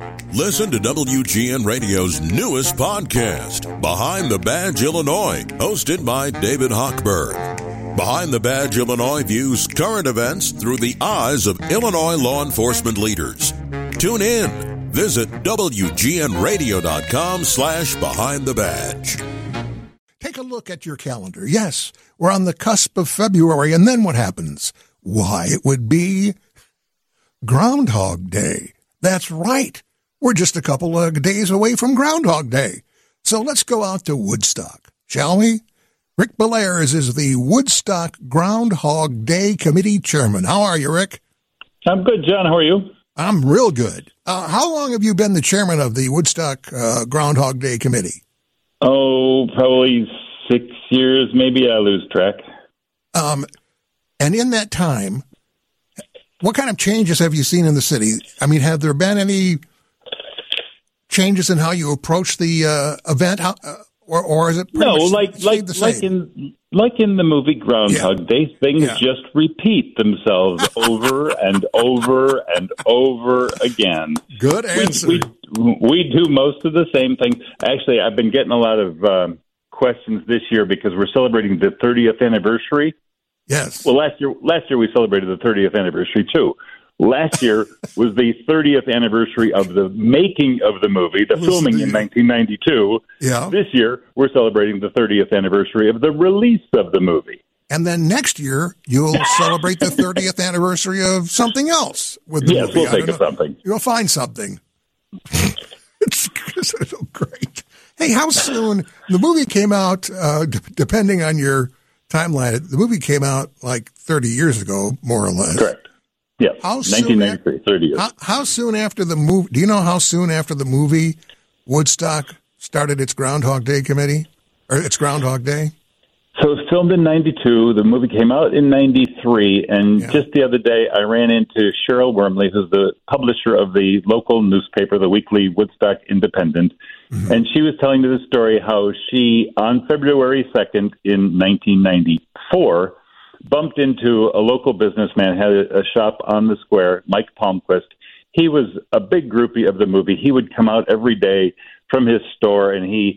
Listen to WGN Radio's newest podcast, Behind the Badge Illinois, hosted by David Hochberg. Behind the Badge Illinois views current events through the eyes of Illinois law enforcement leaders. Tune in. Visit WGNRadio.com/Behind the Badge. Take a look at your calendar. Yes, we're on the cusp of February, and then what happens? Why, it would be Groundhog Day. That's right. We're just a couple of days away from Groundhog Day. So let's go out to Woodstock, shall we? Rick Bellairs is the Woodstock Groundhog Day Committee Chairman. How are you, Rick? I'm good, John. How are you? I'm real good. How long have you been the chairman of the Woodstock Groundhog Day Committee? Oh, probably 6 years, maybe. I lose track. And in that time, what kind of changes have you seen in the city? I mean, have there been any changes in how you approach the event, or is it pretty much the same? like in the movie Groundhog Day, things just repeat themselves over and over and over again. Good answer. We do most of the same things. Actually, I've been getting a lot of questions this year because we're celebrating the 30th anniversary. Yes. Well, last year we celebrated the 30th anniversary too. Last year was the 30th anniversary of the making of the movie, the filming in 1992. Yeah. This year, we're celebrating the 30th anniversary of the release of the movie. And then next year, you'll celebrate the 30th anniversary of something else with the movie. We'll think of something. You'll find something. It's so great. Hey, how soon? The movie came out, depending on your timeline, the movie came out like 30 years ago, more or less. Correct. Yes, 1993, 30 years. How soon after the movie, do you know how soon after the movie Woodstock started its Groundhog Day committee, or its Groundhog Day? So it was filmed in 92, the movie came out in 93, and just the other day I ran into Cheryl Wormley, who's the publisher of the local newspaper, the weekly Woodstock Independent, and she was telling me the story how she, on February 2nd in 1994, bumped into a local businessman, had a shop on the square, Mike Palmquist. He was a big groupie of the movie. He would come out every day from his store, and he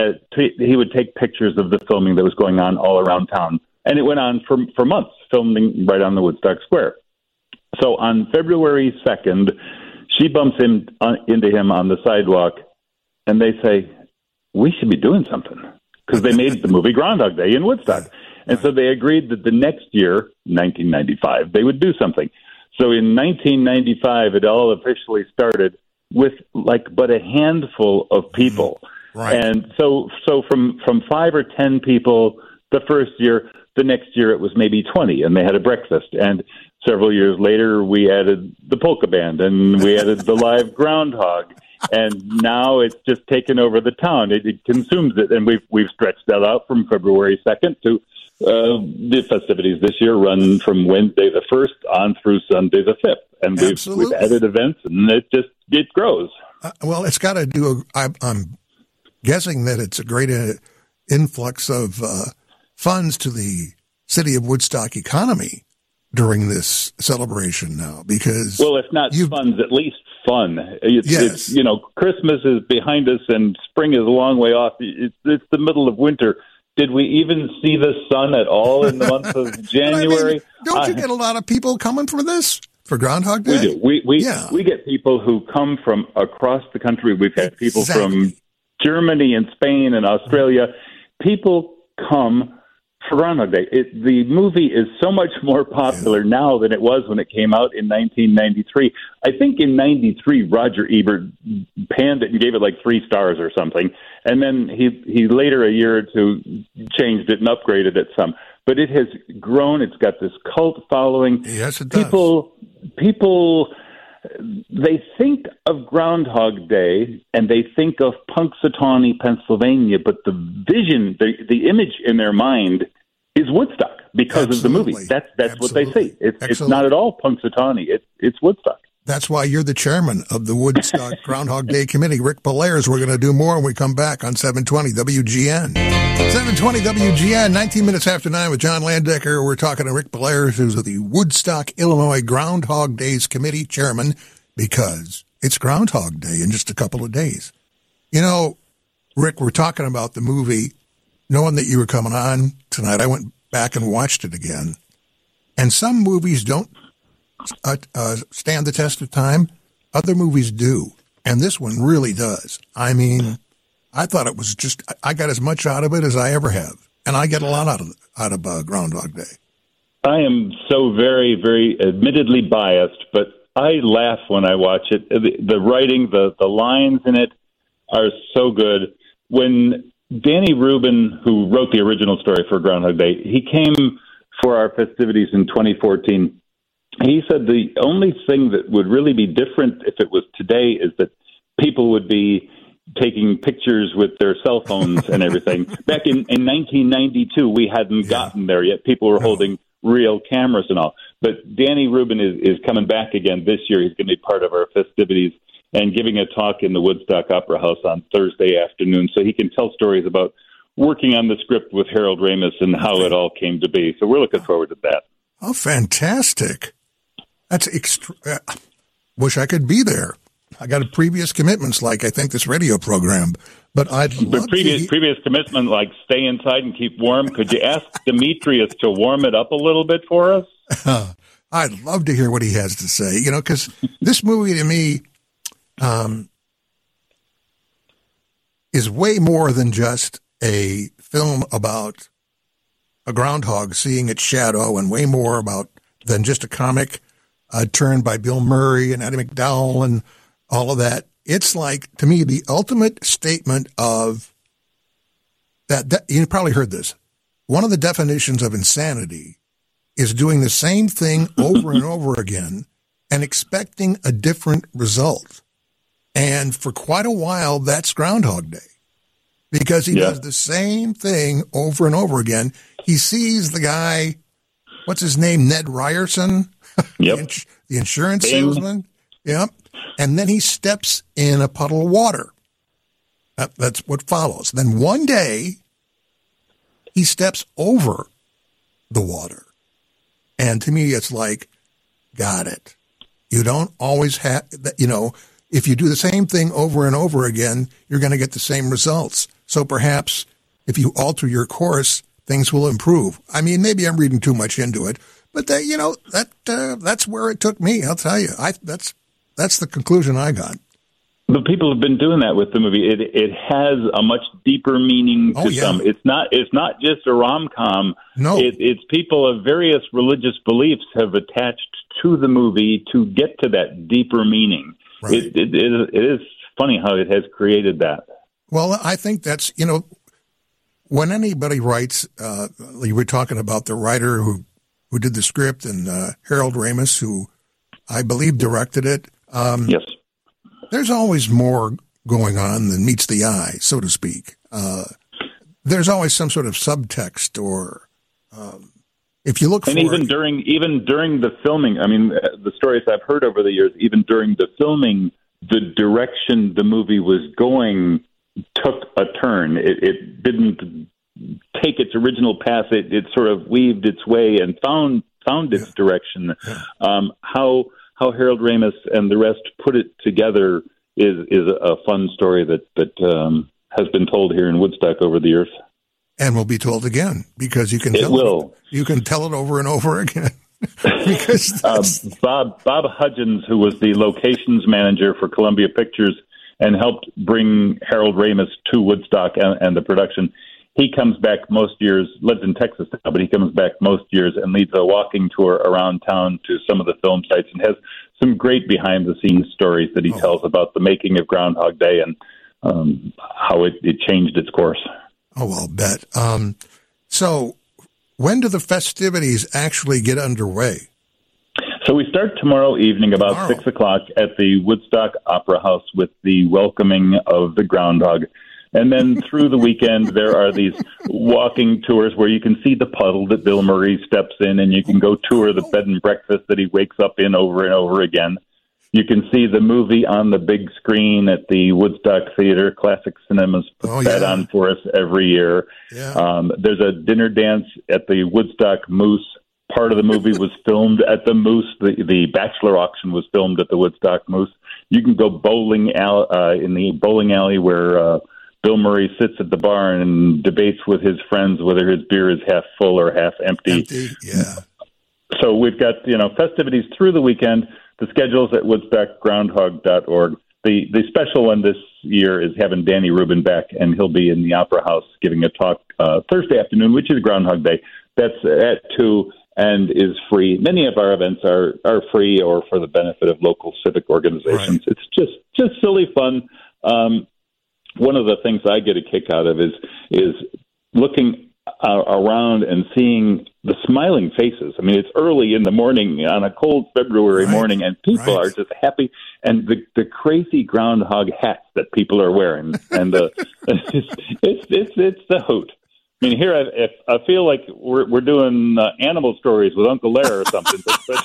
would take pictures of the filming that was going on all around town. And it went on for months, filming right on the Woodstock Square. So on February 2nd, she bumps into him on the sidewalk, and they say, we should be doing something, because they made the movie Groundhog Day in Woodstock. And so they agreed that the next year, 1995, they would do something. So in 1995, it all officially started with but a handful of people. Right. And so from 5 or 10 people the first year, the next year it was maybe 20, and they had a breakfast. And several years later, we added the polka band, and we added the live groundhog. And now it's just taken over the town. It consumes it, and we've stretched that out from February 2nd to the festivities this year run from Wednesday the 1st on through Sunday the 5th. And we've added events, and it grows. Well, it's got to do, I'm guessing that it's a great influx of funds to the city of Woodstock economy during this celebration now, because... Well, if not funds, at least fun. It's Christmas is behind us, and spring is a long way off. It's the middle of winter. Did we even see the sun at all in the month of January? Don't you get a lot of people coming for this, for Groundhog Day? We do. We get people who come from across the country. We've had people from Germany and Spain and Australia. People come for Groundhog Day. The movie is so much more popular now than it was when it came out in 1993. I think in 93, Roger Ebert panned it and gave it like 3 stars or something. And then he later, a year or two, changed it and upgraded it some. But it has grown. It's got this cult following. Yes, it does. People, they think of Groundhog Day and they think of Punxsutawney, Pennsylvania, but the vision, the image in their mind is Woodstock because of the movie. That's what they see. It's not at all Punxsutawney. It's Woodstock. That's why you're the chairman of the Woodstock Groundhog Day Committee. Rick Bellairs, we're going to do more when we come back on 720 WGN. 720 WGN, 19 minutes after 9 with John Landecker. We're talking to Rick Bellairs, who's the Woodstock, Illinois Groundhog Days Committee chairman, because it's Groundhog Day in just a couple of days. You know, Rick, we're talking about the movie. Knowing that you were coming on tonight, I went back and watched it again. And some movies don't stand the test of time. Other movies do. And this one really does. I mean, I thought it was just, I got as much out of it as I ever have. And I get a lot out of Groundhog Day. I am so very, very admittedly biased, but I laugh when I watch it. The writing, the lines in it are so good. When Danny Rubin, who wrote the original story for Groundhog Day, he came for our festivities in 2014. He said the only thing that would really be different if it was today is that people would be taking pictures with their cell phones and everything. Back in 1992, we hadn't gotten there yet. People were holding real cameras and all. But Danny Rubin is coming back again this year. He's going to be part of our festivities and giving a talk in the Woodstock Opera House on Thursday afternoon, so he can tell stories about working on the script with Harold Ramis and how it all came to be. So we're looking forward to that. Oh, fantastic. That's wish I could be there. I got previous commitments, like I think this radio program, but I'd love previous commitment, like stay inside and keep warm. Could you ask Demetrius to warm it up a little bit for us? I'd love to hear what he has to say, you know, because this movie to me is way more than just a film about a groundhog seeing its shadow, and way more than just a comic turned by Bill Murray and Addie McDowell and all of that. It's like, to me, the ultimate statement of that. You probably heard this. One of the definitions of insanity is doing the same thing over and over again and expecting a different result. And for quite a while, that's Groundhog Day, because he does the same thing over and over again. He sees the guy, what's his name, Ned Ryerson, the insurance salesman. Yep. And then he steps in a puddle of water. That's what follows. Then one day, he steps over the water. And to me, it's like, got it. You don't always have, you know, if you do the same thing over and over again, you're going to get the same results. So perhaps if you alter your course, things will improve. I mean, maybe I'm reading too much into it, but that's where it took me. I'll tell you, that's the conclusion I got. But people have been doing that with the movie. It has a much deeper meaning to some. It's not just a rom-com. No, it's people of various religious beliefs have attached to the movie to get to that deeper meaning. Right. It is funny how it has created that. Well, I think that's, you know, when anybody writes, you were talking about the writer who did the script, and Harold Ramis, who I believe directed it. Yes. There's always more going on than meets the eye, so to speak. There's always some sort of subtext, or if you look for even during the filming, I mean, the stories I've heard over the years, even during the filming, the direction the movie was going took a turn. It didn't take its original path. It sort of weaved its way and found its direction. Yeah. How Harold Ramis and the rest put it together is a fun story that has been told here in Woodstock over the years. And will be told again, because you can you can tell it over and over again. Because Bob Hudgens, who was the locations manager for Columbia Pictures and helped bring Harold Ramis to Woodstock and the production, he comes back most years, lives in Texas now, but he comes back most years and leads a walking tour around town to some of the film sites, and has some great behind-the-scenes stories that he tells about the making of Groundhog Day and how it changed its course. Oh, I'll bet. So when do the festivities actually get underway? So we start tomorrow evening about 6 o'clock at the Woodstock Opera House with the welcoming of the groundhog. And then through the weekend, there are these walking tours where you can see the puddle that Bill Murray steps in, and you can go tour the bed and breakfast that he wakes up in over and over again. You can see the movie on the big screen at the Woodstock Theater. Classic Cinemas puts that on for us every year. Yeah. There's a dinner dance at the Woodstock Moose part of the movie was filmed at the Moose. The Bachelor auction was filmed at the Woodstock Moose. You can go bowling in the bowling alley where Bill Murray sits at the bar and debates with his friends whether his beer is half full or half empty. Yeah. So we've got, festivities through the weekend. The schedule's at woodstockgroundhog.org. The special one this year is having Danny Rubin back, and he'll be in the Opera House giving a talk Thursday afternoon, which is Groundhog Day. That's at 2 and is free. Many of our events are free or for the benefit of local civic organizations. Right. It's just silly fun. One of the things I get a kick out of is looking around and seeing the smiling faces. I mean, it's early in the morning on a cold February morning, and people are just happy. And the crazy groundhog hats that people are wearing, and it's the hoot. I mean, here I feel like we're doing animal stories with Uncle Larry or something. But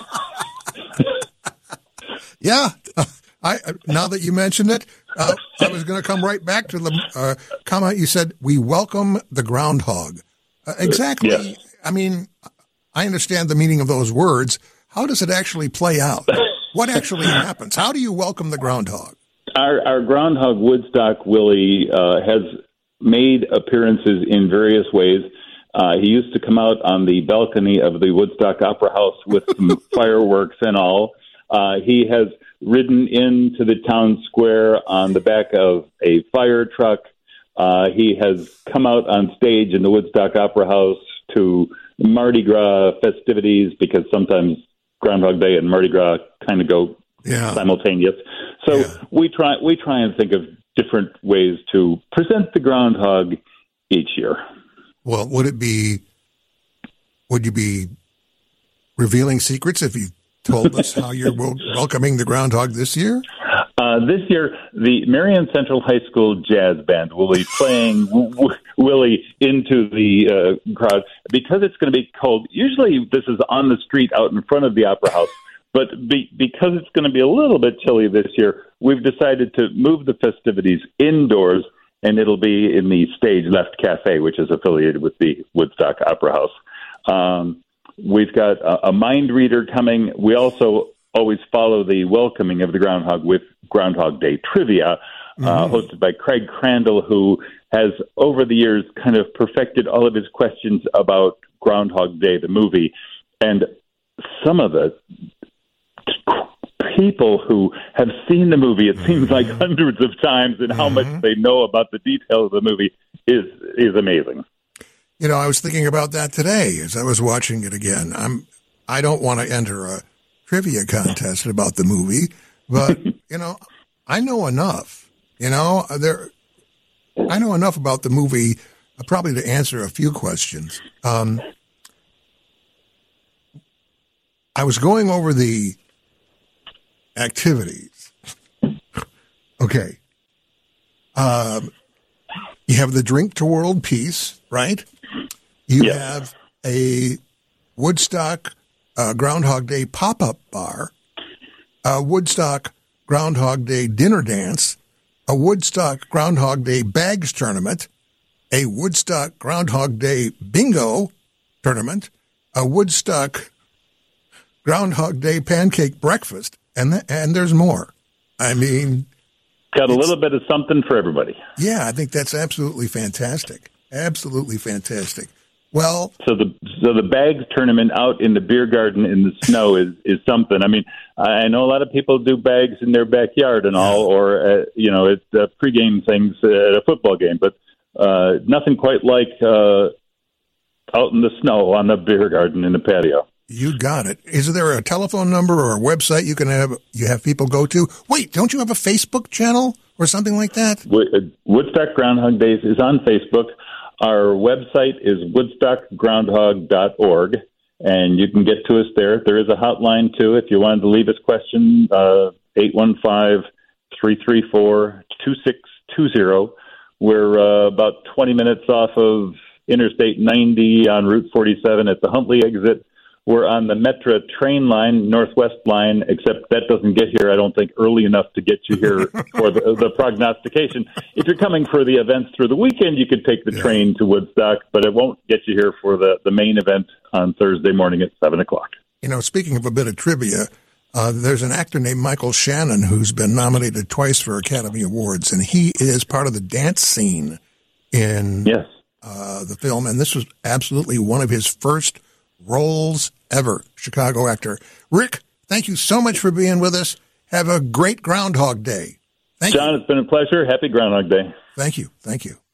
yeah. Now that you mentioned it, I was going to come right back to the comment you said, we welcome the groundhog. Exactly. Yeah. I mean, I understand the meaning of those words. How does it actually play out? What actually happens? How do you welcome the groundhog? Our groundhog, Woodstock Willie, has made appearances in various ways. He used to come out on the balcony of the Woodstock Opera House with some fireworks and all. He has ridden into the town square on the back of a fire truck. He has come out on stage in the Woodstock Opera House to Mardi Gras festivities, because sometimes Groundhog Day and Mardi Gras kind of go simultaneous. So we try and think of different ways to present the groundhog each year. Well, would you be revealing secrets if you told us how you're welcoming the groundhog this year? This year, the Marion Central High School Jazz Band will be playing Willie into the crowd. Because it's going to be cold, usually this is on the street out in front of the Opera House, but because it's going to be a little bit chilly this year, we've decided to move the festivities indoors, and it'll be in the Stage Left Cafe, which is affiliated with the Woodstock Opera House. We've got a mind reader coming. We also always follow the welcoming of the groundhog with Groundhog Day trivia, hosted by Craig Crandall, who has over the years kind of perfected all of his questions about Groundhog Day, the movie. And some of the people who have seen the movie, it seems like hundreds of times, and how much they know about the details of the movie is amazing. You know, I was thinking about that today as I was watching it again. I don't want to enter a trivia contest about the movie, but I know enough. I know enough about the movie probably to answer a few questions. I was going over the activities. Okay. You have the Drink to World Peace, right? You have a Woodstock Groundhog Day pop-up bar, a Woodstock Groundhog Day dinner dance, a Woodstock Groundhog Day bags tournament, a Woodstock Groundhog Day bingo tournament, a Woodstock Groundhog Day pancake breakfast, and there's more. I mean, got a little bit of something for everybody. Yeah, I think that's absolutely fantastic. Absolutely fantastic. Well, so the bags tournament out in the beer garden in the snow is something. I mean, I know a lot of people do bags in their backyard and all, or at pregame things at a football game, but nothing quite like out in the snow on the beer garden in the patio. You got it. Is there a telephone number or a website you have people go to? Wait, don't you have a Facebook channel or something like that? Woodstock Groundhog Days is on Facebook. Our website is woodstockgroundhog.org, and you can get to us there. There is a hotline, too, if you wanted to leave us questions, 815-334-2620. We're about 20 minutes off of Interstate 90 on Route 47 at the Huntley exit. We're on the Metra train line, Northwest line, except that doesn't get here, I don't think, early enough to get you here for the prognostication. If you're coming for the events through the weekend, you could take the train to Woodstock, but it won't get you here for the main event on Thursday morning at 7 o'clock. You know, speaking of a bit of trivia, there's an actor named Michael Shannon who's been nominated twice for Academy Awards, and he is part of the dance scene in the film, and this was absolutely one of his first roles ever. Chicago actor. Rick, thank you so much for being with us. Have a great Groundhog Day. Thank you. John, it's been a pleasure. Happy Groundhog Day. Thank you. Thank you.